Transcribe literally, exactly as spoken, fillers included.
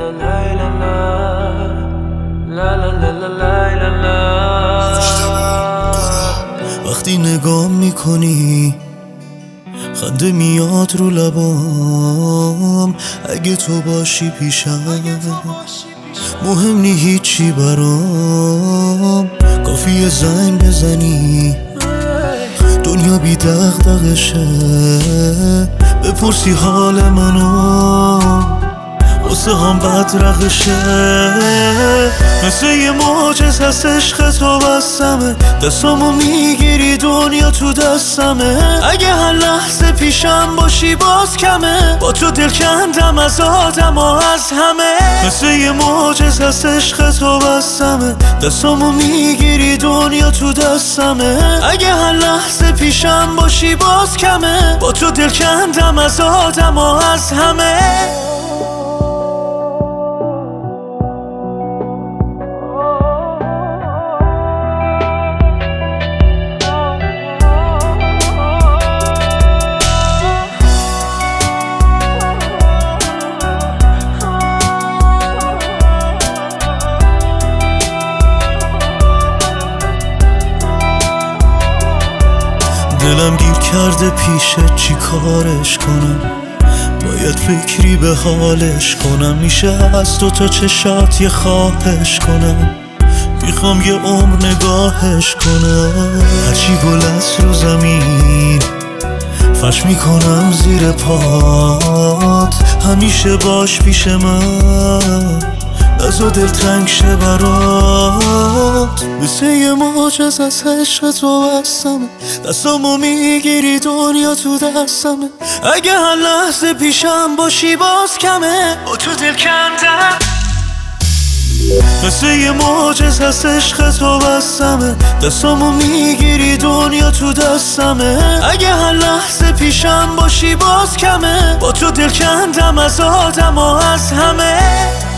وقتی نگاه میکنی خنده میاد رو لبام. اگه تو باشی پیشم مهم نی هیچی برام. کافیه زنگ بزنی دنیا بی دغدغشه. بپرسی حال منو واسه هم بدرقشه. مثل یه معجز هست عشق تو بستمه. دستامو میگیری دنیا تو دستمه. اگه هر لحظه پیشم باشی باز کمه. با تو دل کندم از آدم و از همه. مثل یه معجز هست عشق تو بستمه. دستامو میگیری دنیا تو دستمه. اگه هر لحظه پیشم باشی باز کمه. با تو دل کندم از آدم و از همه. دلم گیر کرده پیشت چی کارش کنم. باید فکری به حالش کنم. میشه از دو تا چشات یه خواهش کنم. میخوام یه عمر نگاهش کنم. هرچی گل است رو زمین فرش میکنم زیر پات. همیشه باش پیش من نزا دل تنگ شه برات. مثل یه معجز از عشق تو بستمه. دستامو میگیری دنیا تو دستمه. اگه هر لحظه پیشم باشی باز کمه. با تو دل کندم. مثل یه معجز از عشق تو بستمه. دستامو میگیری دنیا تو دستمه. اگه هر لحظه پیشم باشی باز کمه. با تو دل کندم از آدم و از همه.